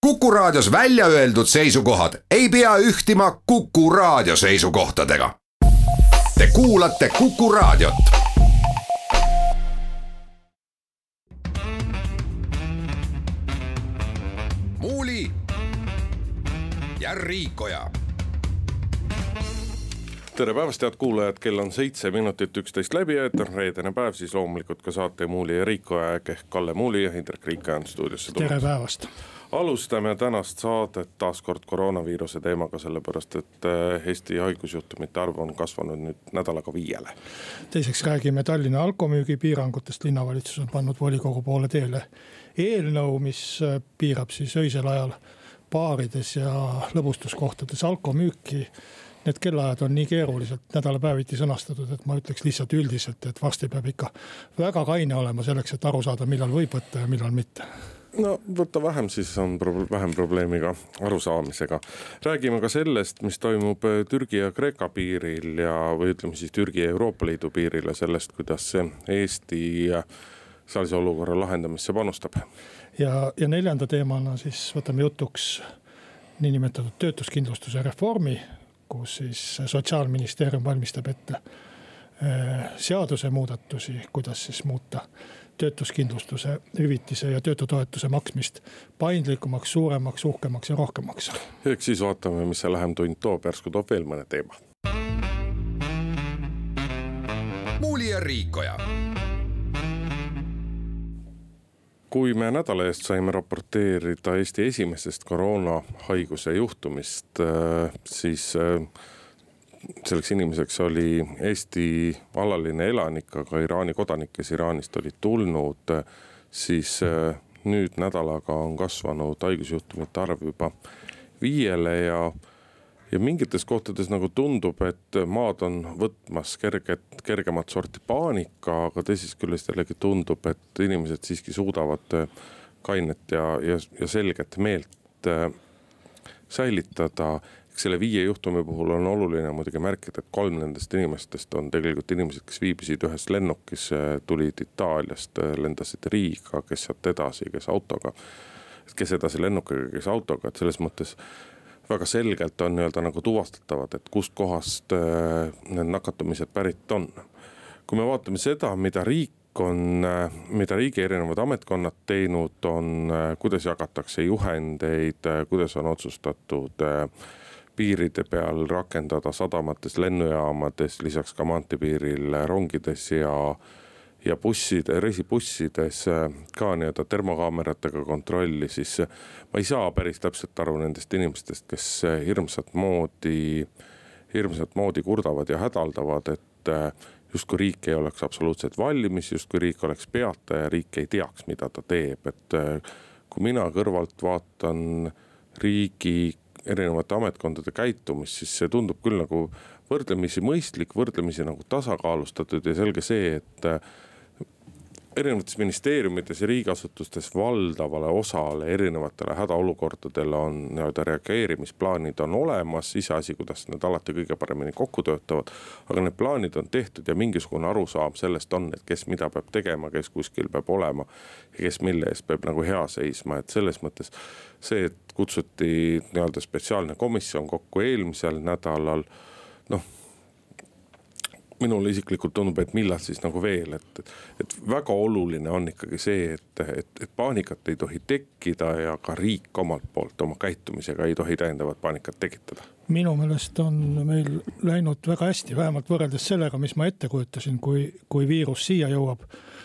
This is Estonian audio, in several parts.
Kuku Raadios välja öeldud seisukohad ei pea ühtima Kuku Raadio seisukohtadega. Te kuulate Kuku Raadiot. Muuli ja Riikoja. Tere päevast, head kuulajad, kell on 7 minutit 11 läbi ja reedene päev, siis loomulikult ka saate Muuli ja Riikoja ehk Kalle Muuli ja Indrek Riikoja on stuudiosse tulnud. Tere päevast. Alustame tänast saadet taas kord koroonaviiruse teemaga, sellepärast et Eesti haigusjuhtumite arv on kasvanud nüüd nädalaga 5. Teiseks räägime Tallinna alkomüügi piirangutest. Linnavalitsus on pannud volikogu poole teele eelnõu, mis piirab siis öisel ajal baarides ja lõbustuskohtades alkomüüki. Need kellaajad on nii keeruliselt nädalapäeviti sõnastatud, et ma ütleks lihtsalt üldiselt, et varsti peab ikka väga kaine olema selleks, et aru saada, millal võib võtta ja millal mitte. No võtta vähem, siis on vähem probleemiga arusaamisega. Räägime ka sellest, mis toimub Türgi ja Kreeka piiril või ütleme siis Türgi ja Euroopa Liidu piiril ja sellest, kuidas Eesti sellise olukorra lahendamisse panustab. Ja neljanda teemana siis võtame jutuks niinimetatud töötuskindlustuse reformi, kus siis Sotsiaalministeerium valmistab ette seaduse muudatusi, kuidas siis muuta töötuskindlustuse, hüvitise ja töötutoetuse maksmist paindlikumaks, suuremaks, uhkemaks ja rohkemaks. Eks siis vaatame, mis see lähem tund toob, järsku toob veel mõne teema. Muuli ja Riikoja. Kui me nädala eest saime raporteerida Eesti esimesest koroonahaiguse juhtumist, siis selleks inimeseks oli Eesti alaline elanik, aga Iraani kodanik, kes Iraanist oli tulnud, siis nüüd nädalaga on kasvanud haigusjuhtumite arv juba 5 ja mingites kohtades nagu tundub, et maad on võtmas kergemat sorti paanika, aga teisest küljest jällegi tundub, et inimesed siiski suudavad kainet ja selget meelt säilitada. Selle 5 juhtumi puhul on oluline muidugi märkida, et 3 nendest inimestest on tegelikult inimesed, kes viibisid ühes lennukis, tulid Itaaliast, lendasid Riiga, kes sealt edasi, kes autoga, kes edasi lennukiga, kes autoga, et selles mõttes väga selgelt on nagu tuvastatavad, et kust kohast need nakatumised pärit on. Kui me vaatame seda, mida riigi erinevad ametkonnad teinud on, kuidas jagatakse juhendeid, kuidas on otsustatud piiride peal rakendada sadamates, lennujaamades, lisaks ka maanteepiiril rongides ja reisibussides ka nii-öelda termokaameratega kontrolli, siis ma ei saa päris täpselt aru nendest inimestest, kes hirmsat moodi kurdavad ja hädaldavad, et justkui riik ei oleks absoluutselt valmis, justkui riik oleks peata ja riik ei teaks, mida ta teeb. Et kui mina kõrvalt vaatan riigi erinevate ametkondade käitumist, siis see tundub küll nagu võrdlemisi mõistlik, võrdlemisi nagu tasakaalustatud ja selge see, et erinevates ministeeriumites ja riigiasutustes valdavale osale erinevatele hädaolukordadele on nii-öelda reageerimisplaanid on olemas, iseasi, kuidas need alati kõige paremini kokku töötavad, aga need plaanid on tehtud ja mingisugune arusaam sellest on, et kes mida peab tegema, kes kuskil peab olema ja kes mille eest peab nagu hea seisma, et selles mõttes see, et kutsuti nii-öelda spetsiaalne komisjon kokku eelmisel nädalal, minule isiklikult tundub, et millal siis nagu veel, et väga oluline on ikkagi see, et paanikat ei tohi tekkida ja ka riik omalt poolt oma käitumisega ei tohi täiendavat paanikat tekitada. Minu meelest on meil läinud väga hästi, vähemalt võrreldes sellega, mis ma ette kujutasin, kui viirus siia jõuab.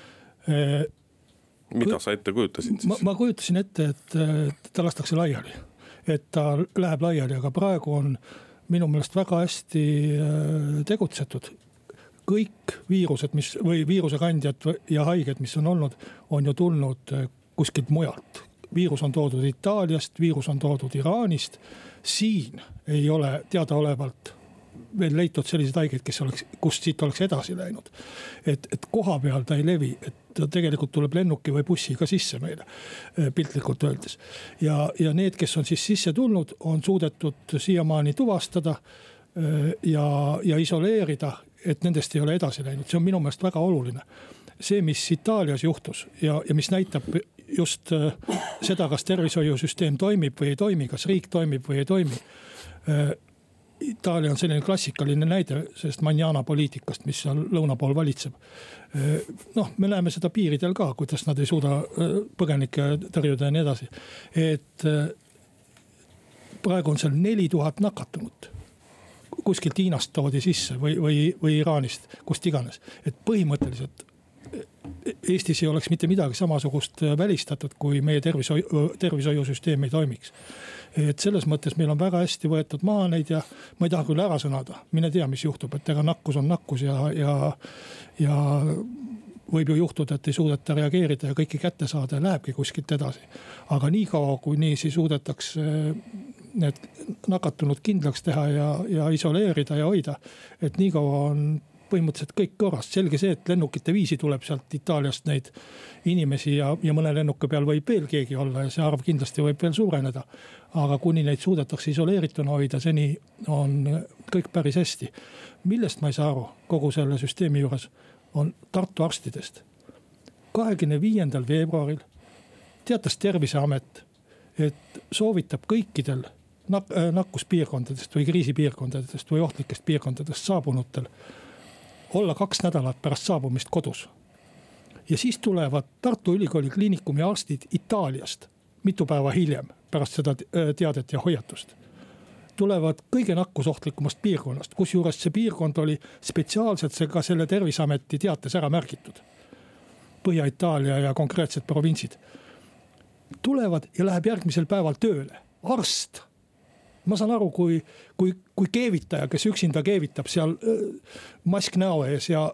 Mida sa ette kujutasid siis? Ma kujutasin ette, et ta lastakse laiali, et ta läheb laiali, aga praegu on minu meelest väga hästi tegutsetud. Kõik viirused, või viirusekandjad ja haiged, mis on olnud, on ju tulnud kuskilt mujalt. Viirus on toodud Itaaliast, viirus on toodud Iraanist. Siin ei ole teadaolevalt veel leitud sellised haiged, kust siit oleks edasi läinud. Et koha peal ta ei levi, et ta tegelikult tuleb lennuki või bussiga sisse meile, piltlikult öeldes. Ja need, kes on siis sisse tulnud, on suudetud siiamaani tuvastada ja isoleerida, et nendest ei ole edasi läinud. See on minu meelest väga oluline. See, mis Itaalias juhtus ja mis näitab just seda, kas tervishoiusüsteem toimib või ei toimi, kas riik toimib või ei toimi. Itaalia on selline klassikaline näide sellest manjana poliitikast, mis seal lõuna pool valitseb. Noh, me näeme seda piiridel ka, kuidas nad ei suuda põgenikke tõrjuda ja nii edasi. Et praegu on seal 4000 nakatunut. Kuskilt Hiinast toodi sisse või Iraanist, kust iganes. Et põhimõtteliselt Eestis ei oleks mitte midagi samasugust välistatud, kui meie tervishoiusüsteem ei toimiks. Et selles mõttes meil on väga hästi võetud maha neid ja ma ei taha küll ära sõnada. Mine tea, mis juhtub, et ega nakkus on nakkus ja võib ju juhtuda, et ei suudeta reageerida ja kõiki kätte saada ja lähebki kuskilt edasi. Aga nii kaua, kui niisi suudetakse need nakatunud kindlaks teha ja isoleerida ja hoida, et nii kaua on põhimõtteliselt kõik korrast. Selge see, et lennukite viisi tuleb sealt Itaaliast neid inimesi ja mõne lennuka peal võib veel keegi olla ja see arv kindlasti võib veel suureneda. Aga kuni neid suudetakse isoleerituna hoida, seni on kõik päris hästi. Millest ma ei saa aru kogu selle süsteemi juures on Tartu arstidest. 25. veebruaril teatas Terviseamet, et soovitab kõikidel nakkuspiirkondadest või kriisipiirkondadest või ohtlikest piirkondadest saabunutel olla 2 nädalat pärast saabumist kodus. Ja siis tulevad Tartu Ülikooli kliinikumi arstid Itaaliast mitu päeva hiljem pärast seda teadet ja hoiatust. Tulevad kõige nakkusohtlikumast piirkonnast, kus juures see piirkond oli spetsiaalselt ka selle Terviseameti teates ära märgitud. Põhja-Itaalia ja konkreetsed provintsid. Tulevad ja läheb järgmisel päeval tööle. Arst. Ma saan aru, kui keevitaja, kes üksinda keevitab seal mask näo ees ja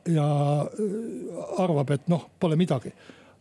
arvab, et pole midagi.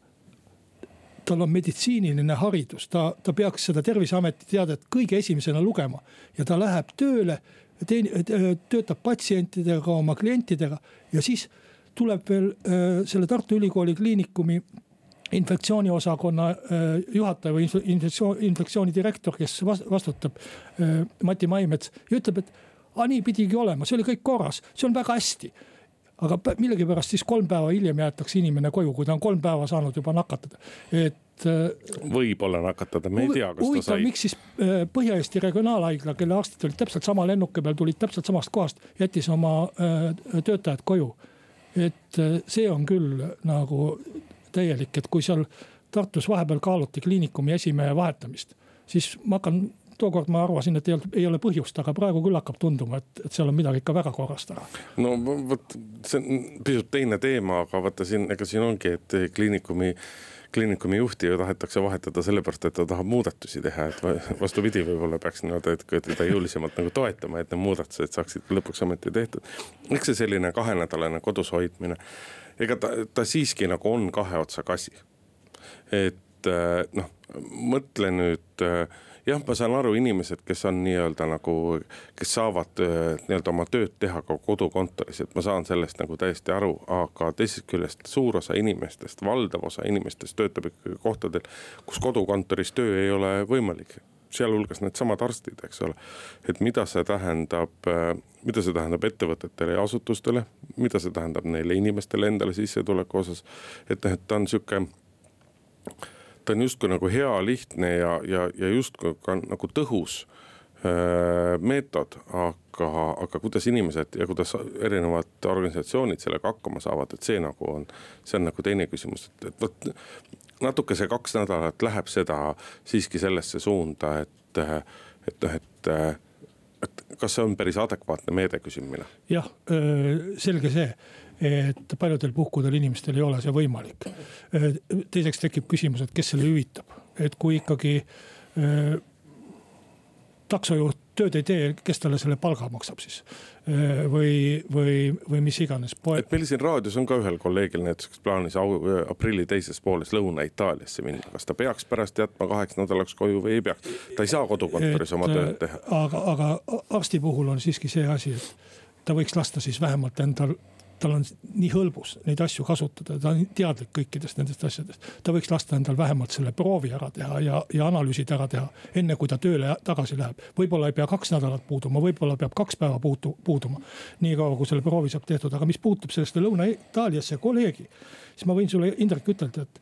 Tal on meditsiiniline haridus, ta peaks seda Terviseameti teadet kõige esimesena lugema ja ta läheb tööle, töötab patsientidega, oma klientidega ja siis tuleb veel selle Tartu Ülikooli kliinikumi infektsiooniosakonna juhataja või infektsiooni direktor, kes vastutab Mati Maimets ja ütleb, et nii pidigi olema, see oli kõik korras, see on väga hästi. Aga millegipärast siis 3 päeva hiljem jäetakse inimene koju, kui ta on 3 päeva saanud juba nakatada. Võib-olla nakatada, me ei tea, kas ta sai. Miks siis Põhja-Eesti regionaalhaigla, kelle arstid olid täpselt sama lennuke peal, tulid täpselt samast kohast, jättis oma töötajad koju. Et see on küll nagu täielik, et kui seal Tartus vahepeal kaaluti kliinikumi esimehe vahetamist, siis tookord ma arvasin, et ei ole põhjust, aga praegu küll hakkab tunduma, et seal on midagi ikka väga korrast ära. No võt, see on pisut teine teema, aga vaata siin ongi, et kliinikumi juhti ju tahetakse vahetada sellepärast, et ta tahab muudatusi teha, et vastupidi võib-olla peaks teda jõulisemalt nagu toetama, et need muudatused saaksid lõpuks ometi tehtud. Eks see selline 2-nädalane kodus hoidmine, ega ta siiski nagu on 2 otsaga asi. Et mõtle nüüd, jah, ma saan aru inimesed, kes on nii-öelda nagu, kes saavad nii-öelda oma tööd teha ka kodukontoris, et ma saan sellest nagu täiesti aru, aga teisest küljest suur osa inimestest, valdav osa inimestest töötab ikkagi kohtadel, kus kodukontoris töö ei ole võimalik. Sealhulgas need samad arstid, eks ole. Et mida see tähendab ettevõtetele ja asutustele, mida see tähendab neile inimestele endale sissetuleku osas, et ta on siuke, ta on justkui nagu hea, lihtne ja justkui ka nagu tõhus meetod, aga kuidas inimesed ja kuidas erinevad organisatsioonid sellega hakkama saavad, et see on nagu teine küsimus, et võt, natuke see 2 nädalat läheb seda siiski sellesse suunda, et kas see on päris adekvaatne meede küsimine? Jah, selge see, et paljudel puhkudel inimestel ei ole see võimalik. Teiseks tekib küsimus, et kes selle hüvitab, et kui ikkagi taksojuht tööd ei tee, kes talle selle palga maksab siis või mis iganes. Et meil siin raadios on ka ühel kolleegil näiteks plaanis aprilli teises pooles Lõuna-Itaaliasse minna. Kas ta peaks pärast jätma 8 nädalaks koju või ei peaks? Ta ei saa kodukontoris oma tööd teha. Aga arsti puhul on siiski see asi, et ta võiks lasta siis vähemalt tal on nii hõlbus neid asju kasutada, ta on teadlik kõikidest nendest asjadest. Ta võiks lasta endal vähemalt selle proovi ära teha ja analüüsid ära teha, enne kui ta tööle tagasi läheb. Võib-olla ei pea 2 nädalat puuduma, võib-olla peab 2 päeva puuduma. Nii kaua, kui selle proovi saab tehtud, aga mis puutub sellest Lõuna-Itaaliasse kolleegi, siis ma võin sulle, Indrek, ütelda, et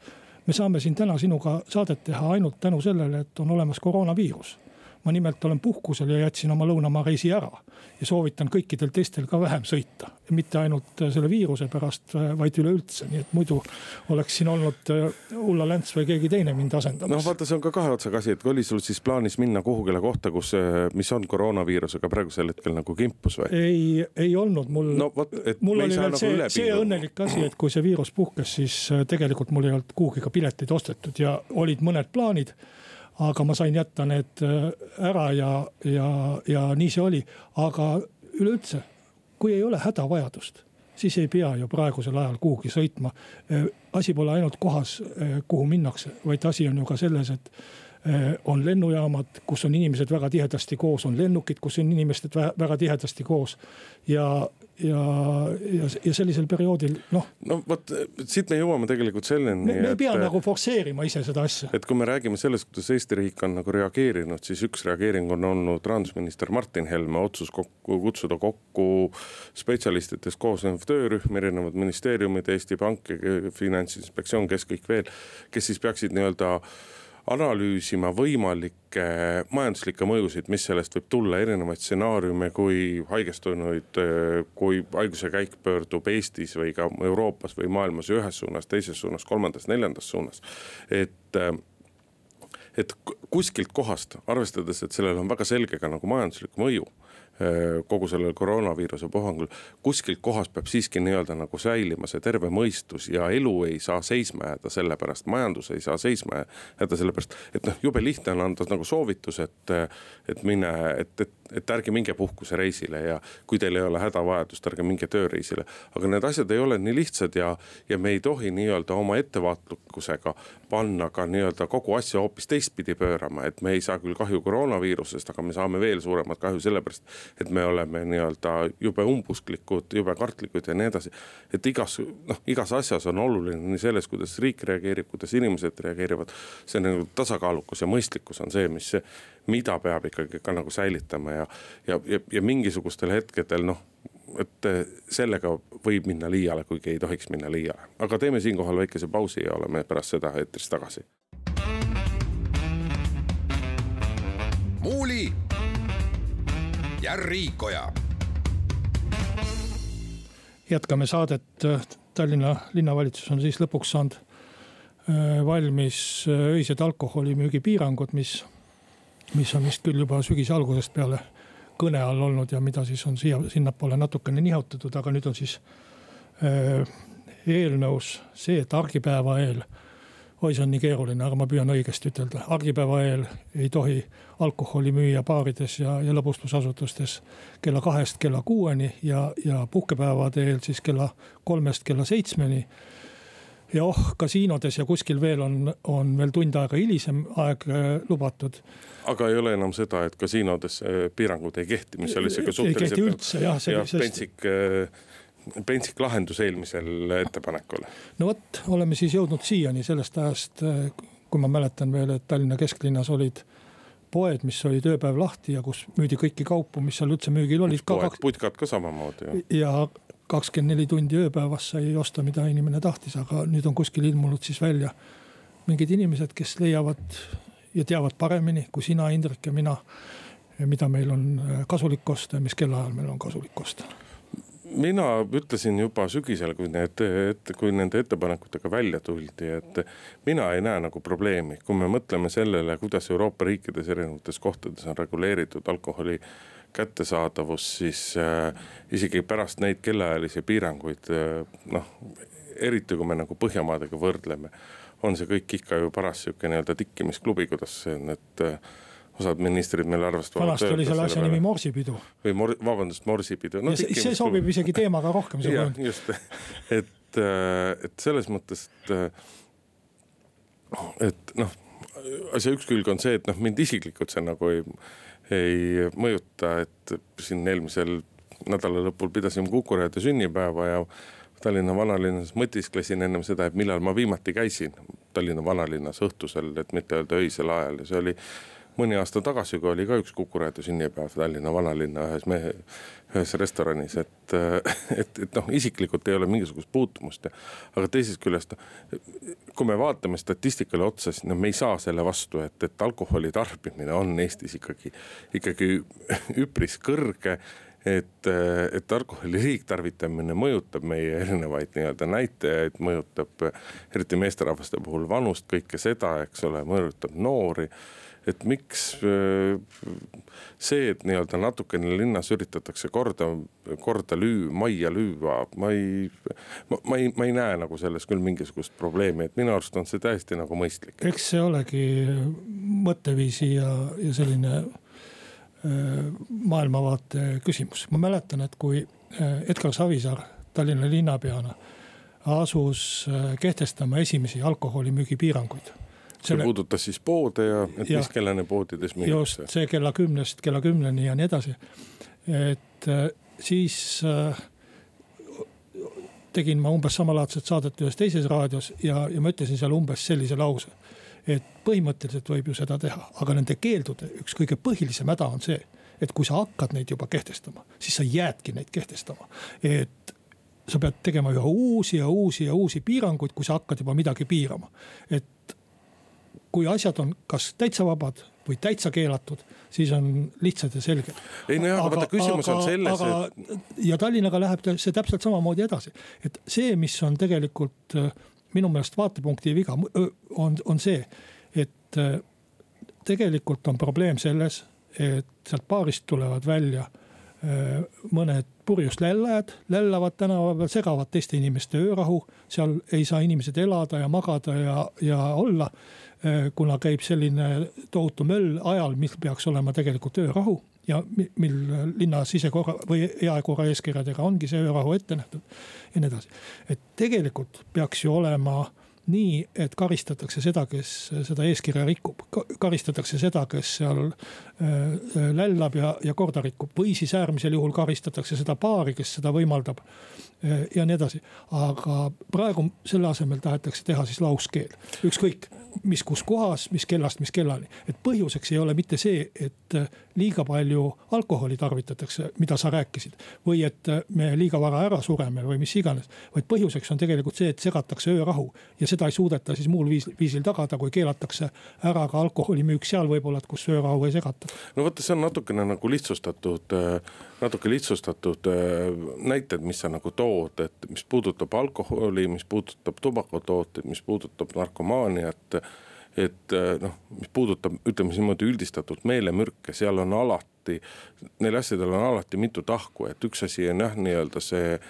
me saame siin täna sinuga saadet teha ainult tänu sellele, et on olemas koroonaviirus. Ma nimelt olen puhkusel ja jätsin oma lõunamaa reisi ära ja soovitan kõikidel teistel ka vähem sõita. Ja mitte ainult selle viiruse pärast, vaid üleüldse. Nii et muidu oleks siin olnud Ulla Länts või keegi teine mind asendamas. No vaata, see on ka kahe otsaga asi, et oli sul siis plaanis minna kuhugile kohta, mis on koroonaviirusega praegusel hetkel nagu kimpus või? Ei olnud mul. No võt, et mul oli veel nagu see õnnelik asi, et kui see viirus puhkes, siis tegelikult mul ei olnud kuhugi ka pileteid ostetud ja olid mõned plaanid. Aga ma sain jätta need ära ja nii see oli. Aga üleüldse, kui ei ole hädavajadust, siis ei pea ju praegusel ajal kuhugi sõitma. Asi pole ainult kohas, kuhu minnakse, vaid asi on ju ka selles, et on lennujaamad, kus on inimesed väga tihedasti koos, on lennukid, kus on inimesed väga tihedasti koos ja sellisel perioodil, noh. No võt, siit me jõuame tegelikult selleni. Me ei pea nagu forsseerima ise seda asja. Et kui me räägime sellest, kuidas Eesti riik on nagu reageerinud, siis üks reageering on olnud rahandusminister Martin Helme otsus kutsuda kokku spetsialistidest koosnev töörühm, erinevad ministeeriumid, Eesti Pank, Finantsinspektsioon, kes kõik veel, kes siis peaksid nii-öelda analüüsima võimalikke majanduslikke mõjusid, mis sellest võib tulla, erinevaid stsenaariume, kui haigestunuid, kui haiguse käik pöördub Eestis või ka Euroopas või maailmas ühes suunas, teises suunas, kolmandas, neljandas suunas. Et kuskilt kohast, arvestades, et sellel on väga selge ka nagu majanduslik mõju kogu sellel koroonaviiruse puhangul, kuskilt kohast peab siiski nii-öelda nagu säilima see terve mõistus ja elu ei saa seisma jääda sellepärast, majandus ei saa seisma jääda sellepärast, et jube lihtne on anda nagu soovitus, et ärge minge puhkuse reisile ja kui teil ei ole hädavajadust, ärge minge tööreisile. Aga need asjad ei ole nii lihtsad ja me ei tohi nii-öelda oma ettevaatlikkusega panna ka nii-öelda kogu asja hoopis teistpidi pöörama, et me ei saa küll kahju koroonaviirusest, aga me saame veel suuremat kahju sellepärast, et me oleme nii-öelda jube umbusklikud, jube kartlikud ja nii edasi. Et igas asjas on oluline nii selles, kuidas riik reageerib, kuidas inimesed reageerivad. See nagu tasakaalukus ja mõistlikkus on see, mida peab ikkagi ka nagu säilitama ja mingisugustel hetkedel, et sellega võib minna liiale, kuigi ei tohiks minna liiale. Aga teeme siinkohal väikese pausi ja oleme pärast seda eetris tagasi. Muuli ja Riikoja. Jätkame saadet. Tallinna linnavalitsus on siis lõpuks saanud valmis öised alkoholimüügi piirangud, mis on vist küll juba sügise algusest peale kõne all olnud ja mida siis on sinnapoole natukene nihutatud, aga nüüd on siis eelnõus see, et argipäeva eel, see on nii keeruline, aga ma püüan õigesti ütelda. Argipäeva eel ei tohi alkoholi müüa baarides ja lõbustusasutustes kella 2 kella 6 ja puhkepäevade eel siis kella 3 kella 7. Ja kasiinodes ja kuskil veel on veel tund aega hilisem aeg lubatud. Aga ei ole enam seda, et kasiinodes piirangud ei kehti, mis oli see ka suhteliselt. Ei kehti üldse, pentsik lahendus eelmisel ettepanekul. No võt, oleme siis jõudnud siiani sellest ajast, kui ma mäletan veel, et Tallinna kesklinnas olid poed, mis oli tööpäev lahti ja kus müüdi kõiki kaupu, mis seal üldse müügil olid. Putkad ka samamoodi. Ja 24 tundi ööpäevas sai osta, mida inimene tahtis, aga nüüd on kuskil ilmunud siis välja mingid inimesed, kes leiavad ja teavad paremini kui sina, Indrek ja mina, mida meil on kasulik osta ja mis kellaajal meil on kasulik osta. Mina ütlesin juba sügisel, kui nende ettepanekutega välja tuldi, et mina ei näe nagu probleemi, kui me mõtleme sellele, kuidas Euroopa riikides erinevates kohtades on reguleeritud alkoholi kättesaadavus, siis isegi pärast neid kellaajalisi piiranguid, eriti kui me nagu Põhjamaadega võrdleme, on see kõik ikka ju paras siuke nii-öelda tikkimisklubi, kuidas see on, et osad ministrid meil arvestavad. Vanasti oli selle asja nimi morsipidu. Või morsipidu. No, see sobib isegi teemaga rohkem. Ja, just. Et selles mõttes, et asja üks külg on see, et mind isiklikult see nagu ei mõjuta, et siin eelmisel nädala lõpul pidasime Kukurajade sünnipäeva ja Tallinna vanalinnas mõtisklesin ennem seda, et millal ma viimati käisin Tallinna vanalinnas õhtusel, et mitte öelda öisel ajal ja see oli mõni aasta tagasi, kui oli ka üks Kuku Raadio sünnipäev Tallinna vanalinna ühes restoranis, et noh, isiklikult ei ole mingisugust puutumust. Aga teisest küljest, kui me vaatame statistikale otsa, siis me ei saa selle vastu, et alkoholi tarbimine on Eestis ikkagi üpris kõrge, et alkoholi liigtarvitamine mõjutab meie erinevaid nii-öelda näitajaid, mõjutab eriti meesterahvaste puhul vanust, kõike seda, eks ole, mõjutab noori. Et miks see, et nii-öelda natukene linnas üritatakse korda majja lüüa, ma ei näe nagu selles küll mingisugust probleemi, et minu arust on see täiesti nagu mõistlik. Eks see olegi mõtteviisi ja selline maailmavaate küsimus. Ma mäletan, et kui Edgar Savisaar Tallinna linnapeana asus kehtestama esimesi alkoholimüügi piiranguid. See puudutas siis poode ja mis kellene poodides müüakse. Just see kella 10-st kella 10-ni ja nii edasi. Et siis tegin ma umbes samalaadset saadet ühes teises raadios ja ma ütlesin seal umbes sellise lause, et põhimõtteliselt võib ju seda teha, aga nende keeldude üks kõige põhilisem häda on see, et kui sa hakkad neid juba kehtestama, siis sa jäädki neid kehtestama. Et sa pead tegema üha uusi piiranguid, kui sa hakkad juba midagi piirama. Et kui asjad on kas täitsa vabad või täitsa keelatud, siis on lihtsalt ja selge. Ei, no aga küsimus on selles, ja Tallinnaga läheb see täpselt samamoodi edasi. Et see, mis on tegelikult minu meelest vaatepunkti viga, on see, et tegelikult on probleem selles, et sealt baarist tulevad välja mõned purjust lällavad tänava peal, segavad teiste inimeste öörahu, seal ei saa inimesed elada ja magada ja olla, kuna käib selline tohutu möll ajal, mis peaks olema tegelikult öörahu ja mil linna sisekorra või jaekorra eeskirjadega ongi see öörahu ette nähtud ja nii edasi. Et tegelikult peaks ju olema nii, et karistatakse seda, kes seda eeskirja rikub. Karistatakse seda, kes seal lällab ja korda rikub. Või siis äärmisel juhul karistatakse seda paari, kes seda võimaldab ja nii edasi. Aga praegu selle asemel tahetakse teha siis lauskeel. Ükskõik, mis kus kohas, mis kellast, mis kellani. Et põhjuseks ei ole mitte see, et liiga palju alkoholi tarvitatakse, mida sa rääkisid. Või et me liiga vara ära sureme või mis iganes. Vaid põhjuseks on tegelikult see, et segatakse öörahu ja seda ei suudeta siis muul viisil tagada, kui keelatakse ära ka alkoholimüük seal võib-olla, kus öörahu ei segata. No võtta, see on natukene nagu lihtsustatud näited, mis sa nagu tood, et mis puudutab alkoholi, mis puudutab tubakatooteid, mis puudutab narkomaaniat, et noh, mis puudutab, ütleme niimoodi üldistatult meelemürke, seal on alati, neil asjadel on alati mitu tahku, et üks asi on nii-öelda see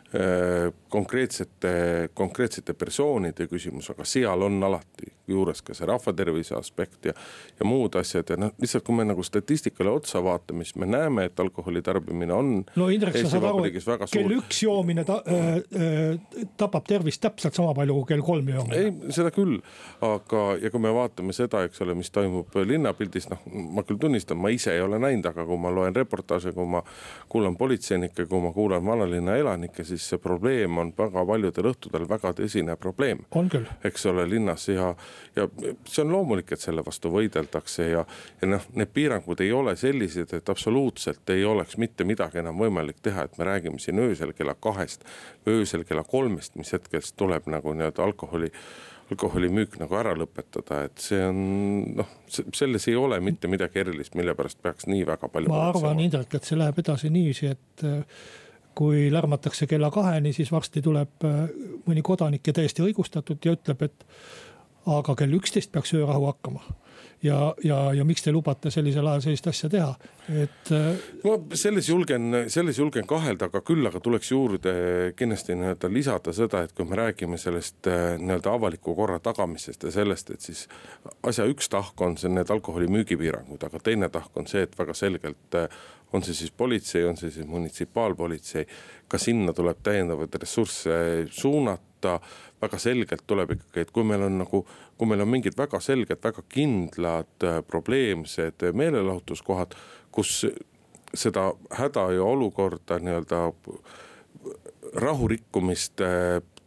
konkreetsete persoonide küsimus, aga seal on alati juures ka see rahvatervise aspekt ja muud asjad ja lihtsalt kui me nagu statistikale otsa vaatame, siis me näeme, et alkoholi tarbimine on no Indrek, sa saad aru, kell 1 joomine tapab tervist täpselt sama palju kui kell 3 joomine. Ei, seda küll, aga ja kui me vaatame seda, eks ole, mis toimub linnapildis, noh, ma küll tunnistan, ma ise ei ole näinud, aga kui ma loen reportaaže, kui ma kuulan politseinikke, kui ma kuulan vanalinna elanikke, siis see probleem on väga paljudel õhtudel väga tõsine probleem. On küll. Eks ole, linnas ja see on loomulik, et selle vastu võideldakse ja noh, need piirangud ei ole sellised, et absoluutselt ei oleks mitte midagi enam võimalik teha, et me räägime siin öösel kella 2, öösel kella 3, mis hetkest tuleb nagu nii-öelda alkoholimüük nagu ära lõpetada, et see on, noh, selles ei ole mitte midagi erilist, mille pärast peaks nii väga palju. Ma arvan, Indrek, et see läheb edasi niiviisi, et kui lärmatakse kella 2, siis varsti tuleb mõni kodanik ja täiesti õigustatud ja ütleb, et aga kell 11 peaks öörahu hakkama. Ja miks te lubate sellisel ajal sellist asja teha? Ma selles julgen kahelda, aga küll aga tuleks juurde kindlasti lisada seda, et kui me räägime sellest avaliku korra tagamisest ja sellest, et siis asja üks tahk on see need alkoholi müügipiirangud, aga teine tahk on see, et väga selgelt on see siis politsei, on see siis munitsipaalpolitsei, ka sinna tuleb täiendavaid ressursse suunata, väga selgelt tuleb ikkagi, et kui meil on mingid väga selged, väga kindlad probleemsed meelelahutuskohad, kus seda häda ja olukorda nii-öelda rahurikkumist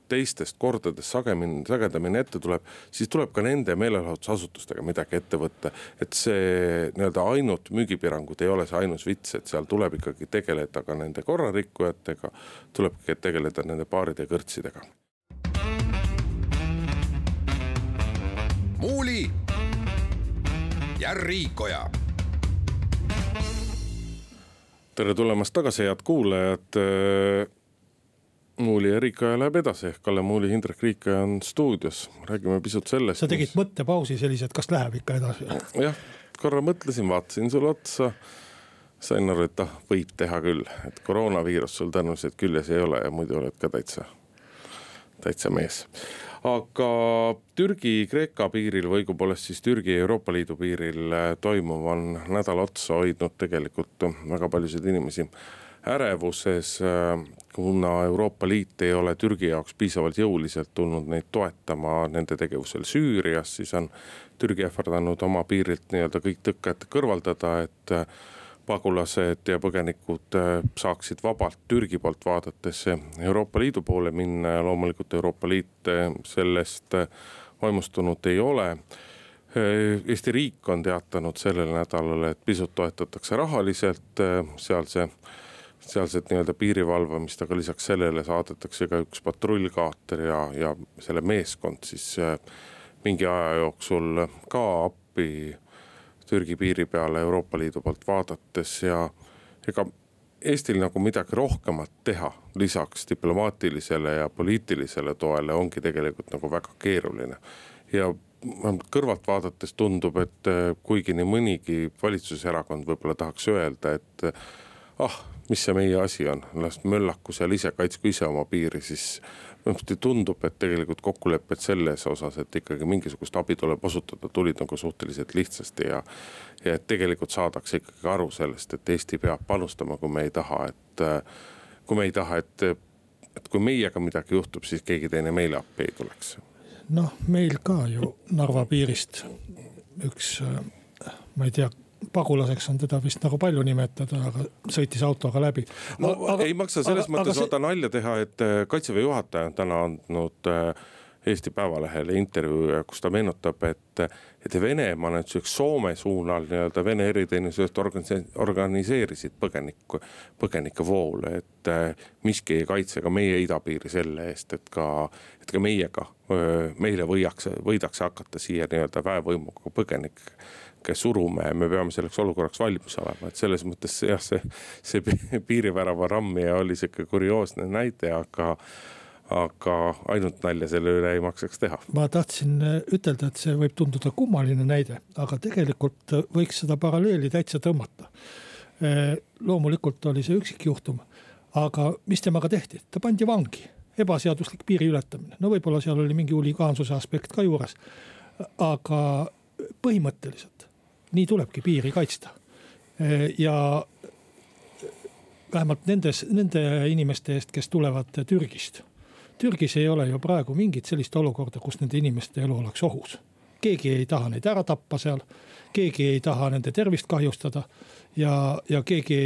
teistest kordades sagedamini ette tuleb, siis tuleb ka nende meelelahutusasutustega midagi ette võtta. Et see nii-öelda ainult müügipiirangud ei ole see ainus vits, et seal tuleb ikkagi tegeleda ka nende korrarikkujatega, tuleb tegeleda nende baaride ja kõrtsidega. Muuli ja Riikoja. Tere tulemast tagasi, head kuulajad. Muuli ja Riikoja läheb edasi. Kalle Muuli, Hindrek Riikoja on stuudios. Räägime pisut sellest. Sa tegid mõttepausi sellised, kas läheb ikka edasi? Jah, korra mõtlesin, vaatasin sulle otsa. Sain aru, et võib teha küll. Et koroonaviirus sul tõenäoliselt küljes ei ole ja muidu oled ka täitsa mees. Aga Türgi-Kreeka piiril või õigupoolest siis Türgi ja Euroopa Liidu piiril toimuv on nädal otsa hoidnud tegelikult väga paljusid inimesi ärevuses, kuna Euroopa Liit ei ole Türgi jaoks piisavalt jõuliselt tulnud neid toetama nende tegevusel Süürias, siis on Türgi ähvardanud oma piirilt nii-öelda kõik tõkked kõrvaldada, et pagulased ja põgenikud saaksid vabalt Türgi poolt vaadates Euroopa Liidu poole minna ja loomulikult Euroopa Liit sellest vaimustunud ei ole. Eesti riik on teatanud sellel nädalal, et pisut toetatakse rahaliselt sealset nii-öelda piirivalvamist, aga lisaks sellele saadetakse ka üks patrullkaater ja selle meeskond siis mingi aja jooksul ka appi Türgi piiri peale Euroopa Liidu poolt vaadates ja ega Eestil nagu midagi rohkemat teha lisaks diplomaatilisele ja poliitilisele toele ongi tegelikult nagu väga keeruline. Ja kõrvalt vaadates tundub, et kuigi nii mõnigi valitsuserakond võib-olla tahaks öelda, et mis see meie asi on, las möllaku seal ise, kaitsku ise oma piiri, siis tundub, et tegelikult kokkulepped selles osas, et ikkagi mingisugust abi tuleb osutada, tulid nagu suhteliselt lihtsasti ja et tegelikult saadakse ikkagi aru sellest, et Eesti peab panustama, kui me ei taha, et kui meiega midagi juhtub, siis keegi teine meile appi ei tuleks. Noh, meil ka ju Narva piirist üks, ma ei tea, pagulaseks on teda vist nagu palju nimetada, aga sõitis autoga läbi. Ei maksa selles mõttes vaata nalja teha, et Kaitseväe juhataja on täna andnud Eesti Päevalehele intervjuu, kus ta meenutab, et Venemaa näiteks Soome suunal nii-öelda Vene eriteenistused organiseerisid põgenike voole, et miski ei kaitse ka meie idapiiri selle eest, et ka meile võidakse hakata siia nii-öelda väevõimuga põgenike surume, me peame selleks olukorraks valmis olema, et selles mõttes jah, see piirivärava rammija oli siuke kurioosne näide, aga ainult nalja selle üle ei maksaks teha. Ma tahtsin ütelda, et see võib tunduda kummaline näide, aga tegelikult võiks seda paralleeli täitsa tõmmata. Loomulikult oli see üksikjuhtum, aga mis temaga tehti? Ta pandi vangi, ebaseaduslik piiri ületamine. No võib-olla seal oli mingi huligaansuse aspekt ka juures, aga põhimõtteliselt nii tulebki piiri kaitsta. Ja vähemalt nende inimeste eest, kes tulevad Türgist. Türgis ei ole ju praegu mingit sellist olukorda, kus nende inimeste elu oleks ohus. Keegi ei taha neid ära tappa seal, keegi ei taha nende tervist kahjustada ja keegi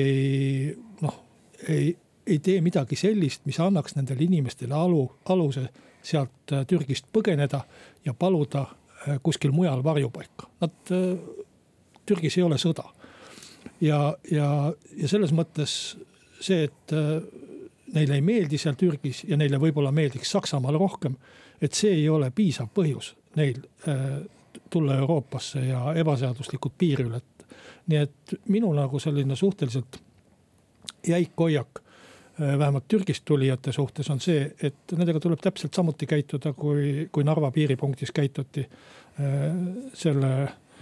ei tee midagi sellist, mis annaks nendele inimestele aluse sealt Türgist põgeneda ja paluda kuskil mujal varjupaika. Türgis ei ole sõda. Ja selles mõttes see, et neile ei meeldi seal Türgis ja neile võib-olla meeldiks Saksamaal rohkem, et see ei ole piisav põhjus neil tulla Euroopasse ja ebaseaduslikud piiri ületada. Nii et minu nagu selline suhteliselt jäik hoiak vähemalt Türgist tulijate suhtes on see, et nendega tuleb täpselt samuti käituda, kui Narva piiripunktis käituti selle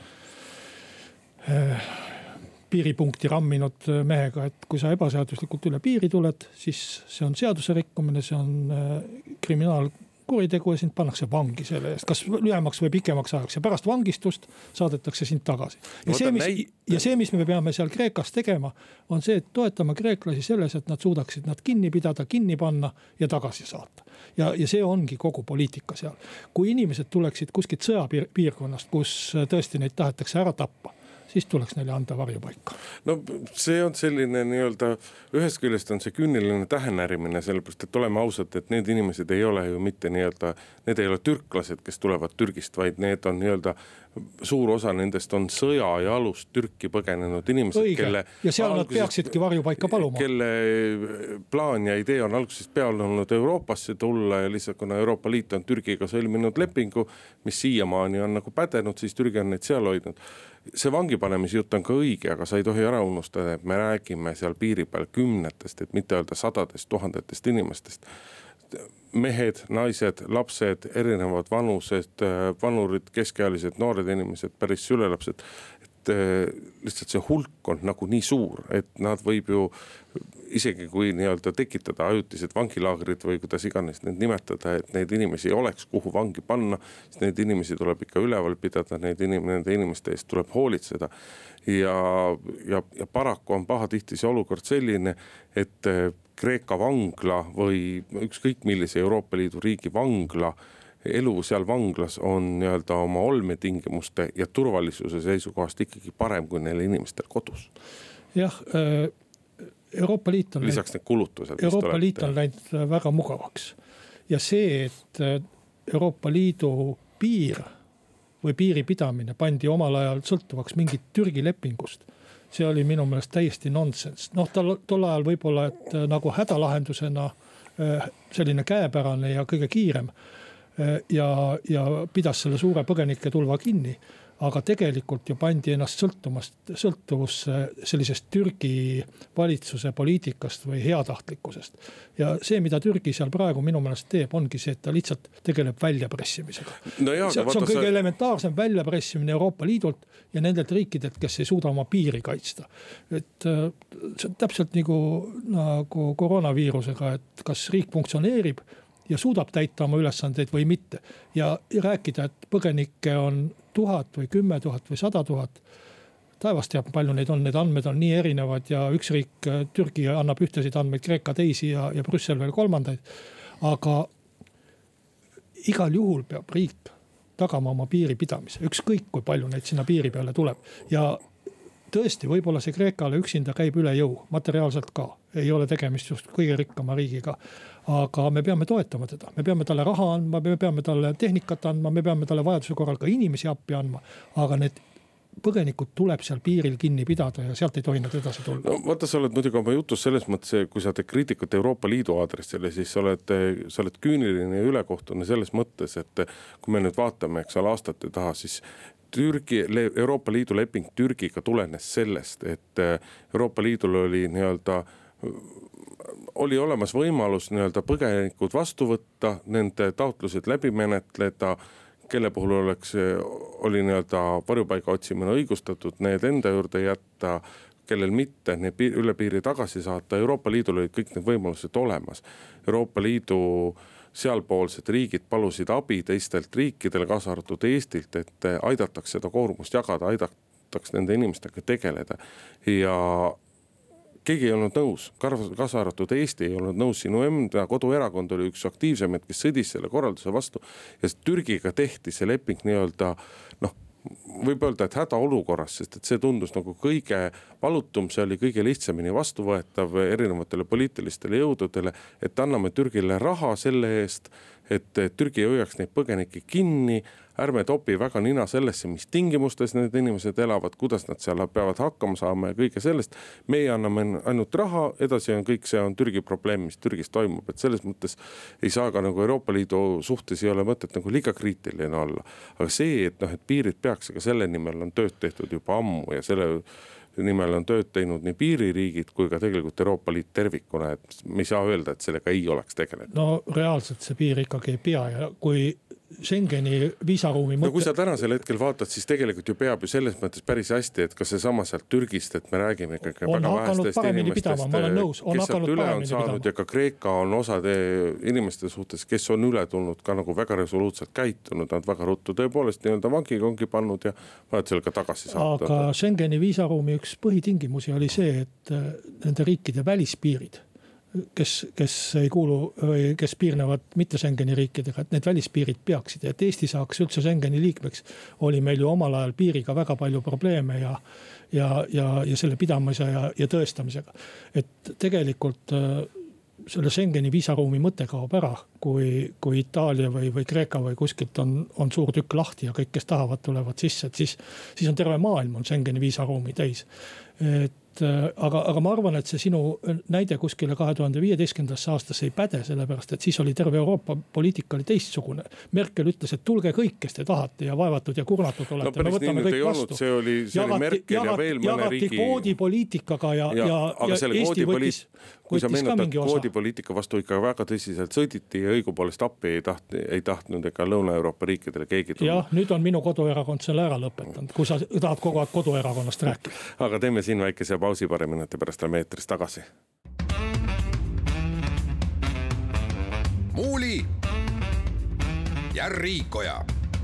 piiripunkti ramminud mehega, et kui sa ebaseaduslikult üle piiri tuled, siis see on seaduse rikkumine, see on kriminaalkuritegu ja sind pannakse vangi selle eest, kas lühemaks või pikemaks ajaks ja pärast vangistust saadetakse sind tagasi. Ja see, mis me peame seal Kreekas tegema, on see, et toetama kreeklasi selles, et nad suudaksid nad kinni pidada, kinni panna ja tagasi saata. Ja see ongi kogu poliitika seal. Kui inimesed tuleksid kuskilt sõjapiirkonnast, kus tõesti neid tahetakse ära tappa, siis tuleks neile anda varjupaika. No see on selline nii-öelda, ühest küljest on see küüniline tähenärimine, sellepärast, et oleme ausad, et need inimesed ei ole ju mitte nii-öelda, need ei ole türklased, kes tulevad Türgist, vaid need on nii-öelda, suur osa nendest on sõja ja alust Türki põgenenud inimesed, õige, ja seal nad peaksidki varjupaika paluma. Kelle plaan ja idee on algusest peale olnud Euroopasse tulla ja lihtsalt kuna Euroopa Liit on Türgiga sõlminud lepingu, mis siiamaani on nagu pädenud, siis Türgi on neid seal hoidnud. See vangipanemise jutt on ka õige, aga sa ei tohi ära unustada, et me räägime seal piiri peal kümnetest, et mitte öelda sadadest, tuhandetest inimestest. Mehed, naised, lapsed, erinevad vanused, vanurid, keskealised, noored inimesed, päris sülelapsed. Et lihtsalt see hulk on nagu nii suur, et nad võib ju isegi kui nii-öelda tekitada ajutised vangilaagrid või kuidas iganes need nimetada, et neid inimesi ei oleks kuhu vangi panna, siis neid inimesi tuleb ikka üleval pidada, nende inimeste eest tuleb hoolitseda. Ja paraku on pahatihti see olukord selline, et Kreeka vangla või ükskõik millise Euroopa Liidu riigi vangla elu seal vanglas on nii-öelda oma olmetingimuste ja turvalisuse seisukohast ikkagi parem kui neile inimestel kodus. Jah, Euroopa Liit on lisaks need kulutused. Euroopa Liit on läinud väga mugavaks. Ja see, et Euroopa Liidu piir või piiri pidamine pandi omal ajal sõltuvaks mingit Türgi lepingust, see oli minu meelest täiesti nonsense. Tol ajal võib-olla, et nagu hädalahendusena selline käepärane ja kõige kiirem ja pidas selle suure põgenike tulva kinni, aga tegelikult ju pandi ennast sõltuvusse sellisest Türgi valitsuse poliitikast või heatahtlikkusest. Ja see, mida Türgi seal praegu minu meelest teeb, ongi see, et ta lihtsalt tegeleb väljapressimisega. No jaa, see on kõige elementaarsem väljapressimine Euroopa Liidult ja nendelt riikidelt, kes ei suuda oma piiri kaitsta. Et see on täpselt nagu koroonaviirusega, et kas riik funktsioneerib ja suudab täita oma ülesandeid või mitte. Ja rääkida, et põgenikke on 1000 või 10 000 või 100 000. Taevast teab, palju neid on, need andmed on nii erinevad ja üks riik, Türgi annab ühtesid andmeid, Kreeka teisi ja Brüssel veel kolmandaid. Aga igal juhul peab riik tagama oma piiri pidamise, ükskõik kui palju neid sinna piiri peale tuleb. Ja tõesti, võib-olla see Kreekale üksinda käib üle jõu, materiaalselt ka. Ei ole tegemist just kõige rikkama riigiga. Aga me peame toetama teda, me peame talle raha andma, me peame talle tehnikat andma, me peame talle vajaduse korral ka inimesi appi andma. Aga need põgenikud tuleb seal piiril kinni pidada ja sealt ei tohi nad edasi tulla. No, vaata, sa oled muidugi oma jutus selles mõttes, kui sa teed kriitikat Euroopa Liidu aadressile, siis sa oled küüniline ja ülekohtune selles mõttes, et kui me nüüd vaatame, eks ole, aastate taha, siis Euroopa Liidu leping Türgiga tulenes sellest, et Euroopa Liidul oli nii-öelda oli olemas võimalus nii-öelda põgenikud vastu võtta, nende taotlused läbi menetleda, kelle puhul oli nii-öelda varjupaiga otsimine õigustatud, need enda juurde jätta, kellel mitte, need üle piiri tagasi saata. Euroopa Liidul olid kõik need võimalused olemas. Euroopa Liidu sealpoolsed riigid palusid abi teistelt riikidele, kaasa arvatud Eestilt, et aidataks seda koormust jagada, aidataks nende inimestega tegeleda. Ja keegi ei olnud nõus, kaasa arvatud Eesti ei olnud nõus, sinu enda koduerakond oli üks aktiivsemaid, kes sõdis selle korralduse vastu ja Türgiga tehti see leping nii-öelda, võib öelda, et hädaolukorras, sest et see tundus nagu kõige valutum, see oli kõige lihtsamini vastuvõetav erinevatele poliitilistele jõududele, et anname Türgile raha selle eest, et Türgi hoiaks neid põgenikke kinni, ärme topi väga nina sellesse, mis tingimustes need inimesed elavad, kuidas nad seal peavad hakkama saama ja kõige sellest. Meie anname ainult raha, edasi on kõik, see on Türgi probleem, mis Türgis toimub, et selles mõttes ei saa ka nagu Euroopa Liidu suhtes ei ole mõtet nagu liiga kriitiline olla. Aga see, et piirid peaks, aga selle nimel on tööd tehtud juba ammu ja selle nimel on tööd teinud nii piiririigid kui ka tegelikult Euroopa Liit tervikuna, et me ei saa öelda, et sellega ei oleks tegelenud. No reaalselt see piir ikkagi ei pea ja kui Schengeni viisaruumi mõte... No kui sa tänasel hetkel vaatad, siis tegelikult ju peab ju selles mõttes päris hästi, et kas see sama sealt Türgist, et me räägime ikkagi väga vähestest inimestest, kes sealt üle on saanud ja ka Kreeka on osade inimeste suhtes, kes on üle tulnud ka nagu väga resoluutselt käitunud, nad väga ruttu tõepoolest nii-öelda vangikongi pannud ja vaat seal ka tagasi saada. Aga Schengeni viisaruumi üks põhitingimusi oli see, et nende riikide välispiirid kes ei kuulu või kes piirnevad mitte Schengeni riikidega, et need välispiirid peaksid. Et Eesti saaks üldse Schengeni liikmeks, oli meil ju omal ajal piiriga väga palju probleeme ja selle pidamise ja tõestamisega. Et tegelikult selle Schengeni viisaruumi mõte kaob ära, kui Itaalia või Kreeka või kuskilt on suur tükk lahti ja kõik, kes tahavad, tulevad sisse, et siis on terve maailm on Schengeni viisaruumi täis. Aga ma arvan, et see sinu näide kuskile 2015. aastasse ei päde, sellepärast, et siis oli terve Euroopa poliitika oli teistsugune. Merkel ütles, et tulge kõik, kes te tahate ja vaevatud ja kurnatud olete. No päris nii nüüd ei olnud, see oli Merkel ja veel mõne riigi. Jagati koodipoliitikaga ja Eesti võttis kui sa meenutad, koodipoliitika vastu ikka väga tõsiselt sõiditi ja õigupoolest appi ei tahtnud ega Lõuna-Euroopa riikidele keegi tulla. Jah, nüüd on minu koduerakond selle ära lõpetanud, kui sa tahad kogu aeg koduerakonnast rääkida. Aga teeme siin väikese pausi, paari minuti pärast oleme eetris tagasi. Muuli ja Riikoja.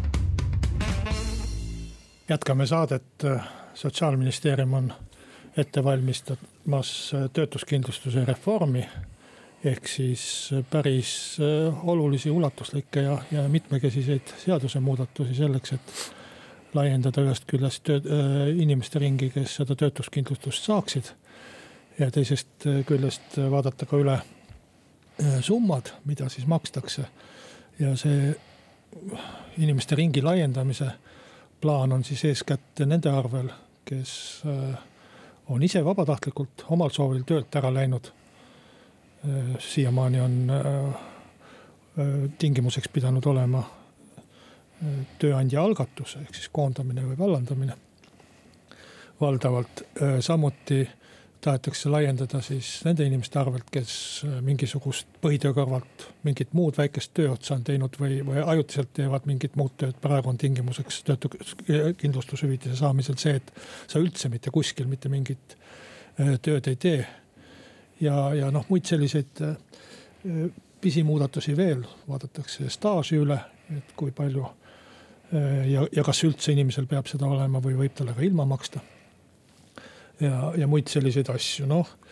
Jätkame saadet. Sotsiaalministeerium on ette valmistamas töötuskindlustuse reformi ehk siis päris olulisi ulatuslikke ja mitmekesiseid seadusemuudatusi selleks, et laiendada ühest küljest inimeste ringi, kes seda töötuskindlustust saaksid ja teisest küljest vaadata ka üle summad, mida siis makstakse. Ja see inimeste ringi laiendamise plaan on siis eeskätt nende arvel, kes on ise vabatahtlikult omal soovil töölt ära läinud. Siiamaani on tingimuseks pidanud olema tööandja algatus, ehk siis koondamine või vallandamine. Valdavalt samuti tahetakse laiendada siis nende inimeste arvelt, kes mingisugust põhitöö kõrvalt mingit muud väikest tööotsa on teinud või ajutiselt teevad mingit muud tööd. Praegu on tingimuseks töötukindlustushüvitise saamisel see, et sa üldse mitte kuskil mitte mingit tööd ei tee. Ja muid selliseid pisimuudatusi veel, vaadatakse staaži üle, et kui palju ja kas üldse inimesel peab seda olema või võib talle ka ilma maksta. Ja muid selliseid asju.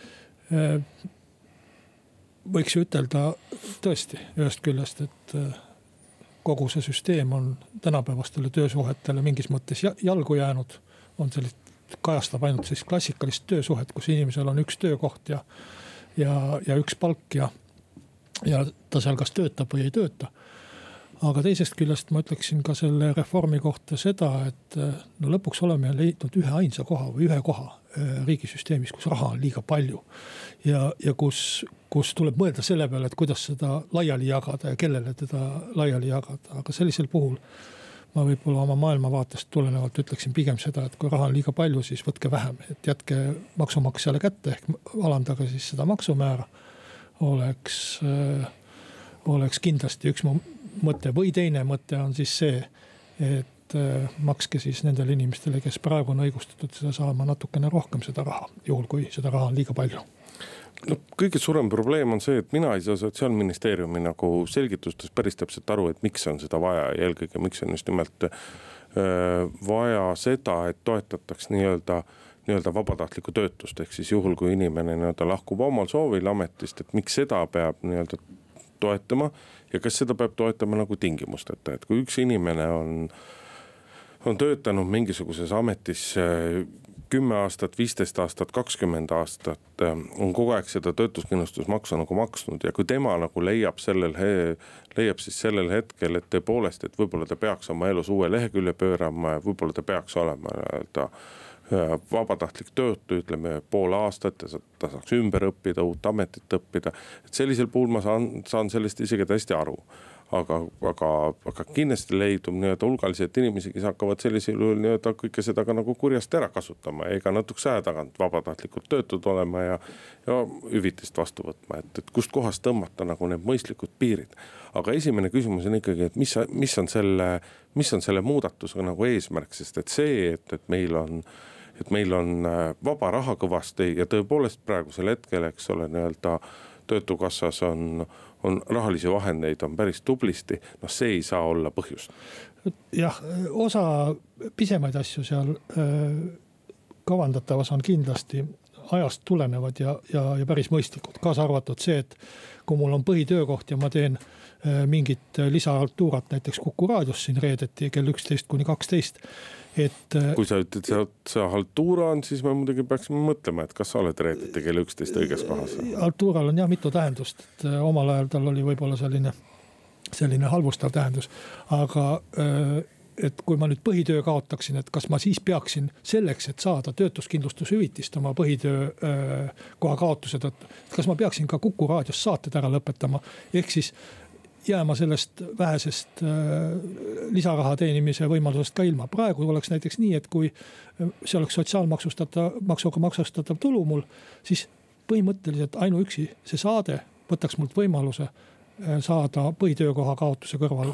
Võiks ju ütelda tõesti ühest küljest, et kogu see süsteem on tänapäevastele töösuhetele mingis mõttes jalgu jäänud. On kajastab ainult siis klassikalist töösuhet, kus inimesel on üks töökoht ja üks palk ja ta seal kas töötab või ei tööta. Aga teisest küljest ma ütleksin ka selle reformi kohta seda, et lõpuks oleme leidnud ühe ainsa koha või ühe koha riigisüsteemis, kus raha on liiga palju ja kus tuleb mõelda selle peale, et kuidas seda laiali jagada ja kellele teda laiali jagada. Aga sellisel puhul ma võib-olla oma maailmavaatest tulenevalt ütleksin pigem seda, et kui raha on liiga palju, siis võtke vähem, et jätke maksumaksjale kätte ehk alandage siis seda maksumäära. Oleks kindlasti üks mõte või teine mõte on siis see, et makske siis nendele inimestele, kes praegu on õigustatud seda saama natukene rohkem seda raha, juhul kui seda raha on liiga palju. No, kõige suurem probleem on see, et mina ei saa Sotsiaalministeeriumi nagu selgitustes päris täpselt aru, et miks on seda vaja ja eelkõige miks on just nimelt vaja seda, et toetataks nii-öelda vabatahtlikku töötust, ehk siis juhul kui inimene lahkub omal soovil ametist, et miks seda peab nii-öelda toetama ja kas seda peab toetama nagu tingimusteta, et kui üks inimene on töötanud mingisuguses ametis 10 aastat, 15 aastat, 20 aastat, on kogu aeg seda töötuskindlustusmaksu nagu maksnud ja kui tema nagu leiab siis sellel hetkel, et tõepoolest, et võib-olla ta peaks oma elus uue lehekülje pöörama ja võib-olla ta peaks olema vabatahtlik töötu, ütleme pool aastat ja ta saaks ümber õppida, uut ametit õppida. Et sellisel puhul ma saan sellest isegi täiesti aru. Aga kindlasti leidub hulgaliselt inimesi, kes hakkavad sellisel juhul kõike seda ka nagu kurjast ära kasutama ega natukese aja tagant vabatahtlikult töötud olema ja hüvitist vastu võtma, et kust kohast tõmmata nagu need mõistlikud piirid. Aga esimene küsimus on ikkagi, et mis on selle muudatusega nagu eesmärk, sest et see, et meil on vaba raha kõvasti ja tõepoolest praegusel hetkel, eks ole, töötukassas on rahalisi vahendeid on päris tublisti, see ei saa olla põhjust. Jah, osa pisemaid asju seal kavandatavas on kindlasti, ajast tulenevad ja päris mõistlikud. Kaasa arvatud see, et kui mul on põhitöökoht ja ma teen mingit lisahaltuurat näiteks Kuku raadios siin reedeti kell 11–12. Kui sa ütled, et see haltuura on, siis me muidugi peaksime mõtlema, et kas sa oled reedeti kell 11 õiges kohas. Haltuural on jah mitu tähendust, et omal ajal tal oli võib-olla selline halvustav tähendus, aga et kui ma nüüd põhitöö kaotaksin, et kas ma siis peaksin selleks, et saada töötuskindlustushüvitist oma põhitöö koha kaotuse tõttu, kas ma peaksin ka Kuku raadios saated ära lõpetama, ehk siis jääma sellest vähesest lisaraha teenimise võimalusest ka ilma. Praegu oleks näiteks nii, et kui see oleks sotsiaalmaksuga maksustatav tulu mul, siis põhimõtteliselt ainuüksi see saade võtaks mult võimaluse saada põhitöökoha kaotuse kõrval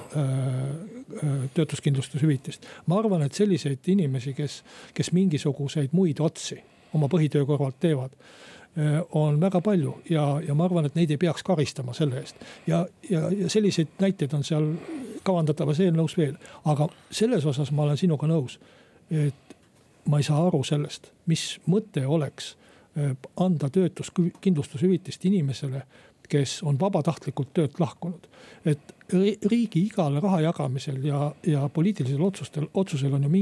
töötuskindlustushüvitist. Ma arvan, et selliseid inimesi, kes mingisuguseid muid otsi oma põhitöö kõrvalt teevad, on väga palju ja ma arvan, et neid ei peaks karistama selle eest. Ja selliseid näiteid on seal kavandatavas eelnõus veel. Aga selles osas ma olen sinuga nõus, et ma ei saa aru sellest, mis mõte oleks anda töötuskindlustushüvitist inimesele, kes on vabatahtlikult töölt lahkunud. Et riigi igal raha jagamisel ja poliitilisel otsusel on ju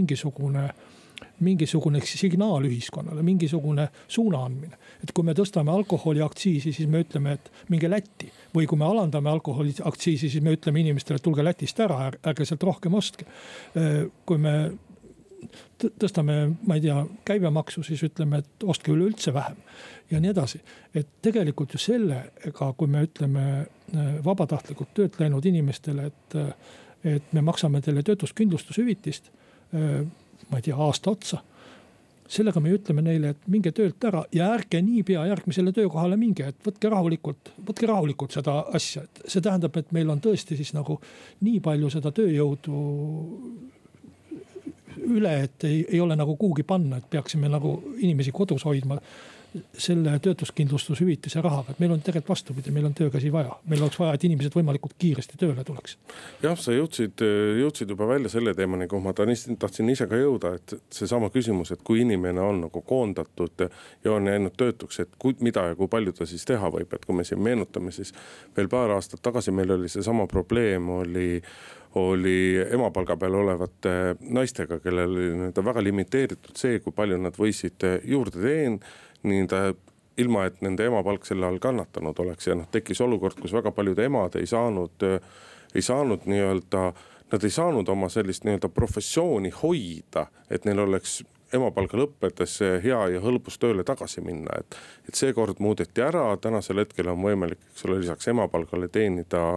mingisugune signaal ühiskonnale, mingisugune suuna andmine. Et kui me tõstame alkoholiaktsiisi, siis me ütleme, et minge Lätti. Või kui me alandame alkoholiaktsiisi, siis me ütleme inimestele, et tulge Lätist ära, ärge sealt rohkem ostke. Kui me tõstame, ma ei tea, käibemaksu, siis ütleme, et ostke üleüldse vähem ja nii edasi. Et tegelikult ju sellega, kui me ütleme vabatahtlikult töölt läinud inimestele, et me maksame teile töötuskindlustushüvitist, ma ei tea, aasta otsa. Sellega me ütleme neile, et minge töölt ära ja ärge niipea järgmisele töökohale minge, et võtke rahulikult seda asja. Et see tähendab, et meil on tõesti siis nagu nii palju seda tööjõudu üle, et ei ole nagu kuhugi panna, et peaksime nagu inimesi kodus hoidma selle töötuskindlustushüvitise rahaga, et meil on tegelikult vastupidi, meil on töökäsi vaja. Meil oleks vaja, et inimesed võimalikult kiiresti tööle tuleks. Jah, sa jõudsid juba välja selle teemani, kuhu ma tahtsin ise ka jõuda, et see sama küsimus, et kui inimene on nagu koondatud ja on jäänud töötuks, et mida ja kui palju ta siis teha võib, et kui me siin meenutame, siis veel paar aastat tagasi meil oli see sama probleem, oli emapalga peal olevate naistega, kellel oli väga limiteeritud see, kui palju nad võisid juurde ilma, et nende emapalk selle all kannatanud oleks. Ja tekkis olukord, kus väga paljud emad ei saanud nii-öelda, nad ei saanud oma sellist nii-öelda professiooni hoida, et neil oleks emapalga lõppedes hea ja hõlbus tööle tagasi minna. Et see kord muudeti ära, tänasel hetkel on võimalik, eks ole, lisaks emapalgale teenida,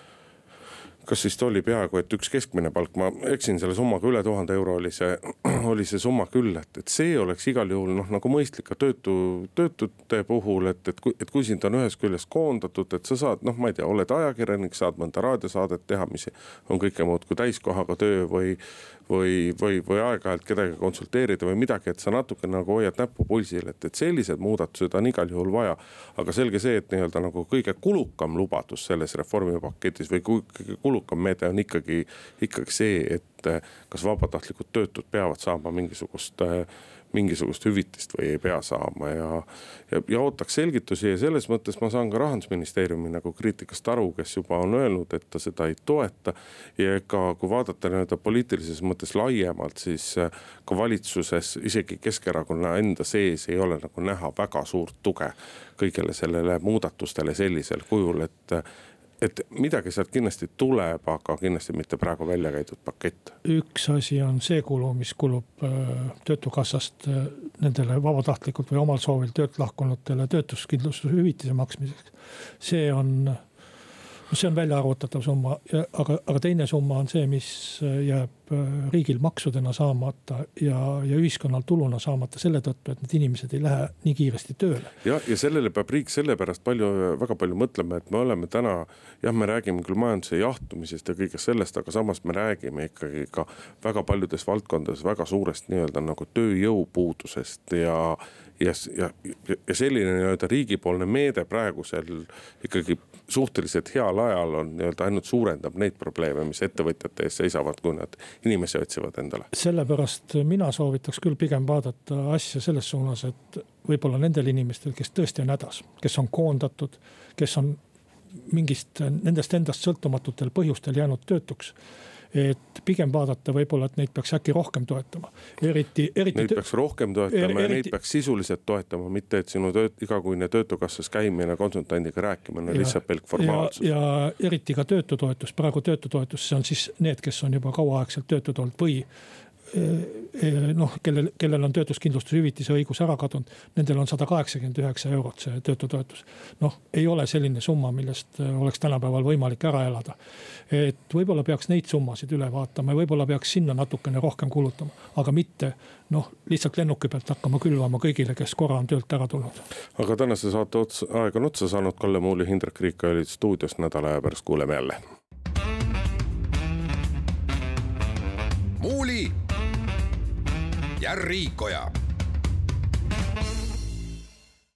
kas siis oli peaaegu, et üks keskmine palk, ma eksin selle summaga üle 1000 euro oli see summa küll, et see oleks igal juhul nagu mõistlik ka töötute puhul, et kui sind on ühes küljest koondatud, et sa saad, ma ei tea, oled ajakirjanik, saad mõnda raadiosaadet teha, mis on kõike muud kui täiskohaga töö või aeg-ajalt kedagi konsulteerida või midagi, et sa natuke nagu hoiad näppu pulsil, et sellised muudatused on igal juhul vaja. Aga selge see, et nii-öelda nagu kõige kulukam lubadus selles reformipaketis või kõige kulukam meede on ikkagi see, et kas vabatahtlikud töötud peavad saama mingisugust hüvitist või ei pea saama ja ootaks selgitusi ja selles mõttes ma saan ka Rahandusministeeriumi nagu kriitikast aru, kes juba on öelnud, et ta seda ei toeta ja ega kui vaadata nii-öelda poliitilises mõttes laiemalt, siis ka valitsuses isegi Keskerakonna enda sees ei ole nagu näha väga suurt tuge kõigele sellele muudatustele sellisel kujul, et midagi sealt kindlasti tuleb, aga kindlasti mitte praegu välja käidud pakett. Üks asi on see kulu, mis kulub töötukassast nendele vabatahtlikult või omal soovil töölt lahkunutele töötuskindlustushüvitise maksmiseks. See on välja arvutatav summa, aga teine summa on see, mis jääb riigil maksudena saamata ja ühiskonnal tuluna saamata selle tõttu, et need inimesed ei lähe nii kiiresti tööle. Ja sellele peab riik sellepärast väga palju mõtlema, et me oleme täna, me räägime küll majanduse jahtumisest ja kõigest sellest, aga samas me räägime ikkagi ka väga paljudes valdkondades väga suurest nii-öelda nagu tööjõupuudusest ja selline nii-öelda riigipoolne meede praegusel ikkagi suhteliselt heal ajal on nii-öelda ainult suurendab neid probleeme, mis ettevõtjate ees seisavad, kui nad inimesi otsivad endale. Sellepärast mina soovitaks küll pigem vaadata asja selles suunas, et võib-olla nendel inimestel, kes tõesti on hädas, kes on koondatud, kes on mingist nendest endast sõltumatutel põhjustel jäänud töötuks. Et pigem vaadata võib-olla, et neid peaks äkki rohkem toetama. Neid peaks rohkem toetama ja neid peaks sisuliselt toetama, mitte et sinu igakuine töötukassas käimine, konsultandiga rääkimine, lihtsalt pelk formaalsus. Ja eriti ka töötutoetus, praegu töötutoetus, see on siis need, kes on juba kauaaegselt töötud olnud või kellel on töötuskindlustushüvitise õigus ära kadunud, nendel on 189 eurot see töötutoetus. Ei ole selline summa, millest oleks tänapäeval võimalik ära elada. Et võib-olla peaks neid summasid üle vaatama ja võib-olla peaks sinna natukene rohkem kulutama, aga mitte lihtsalt lennuki pealt hakkama külvama kõigile, kes korra on töölt ära tulnud. Aga tänase saate aeg on otsa saanud, Kalle Muuli, Hindrek Riik olid stuudios, nädala aja pärast kuuleme jälle. Muuli ja Riikoja.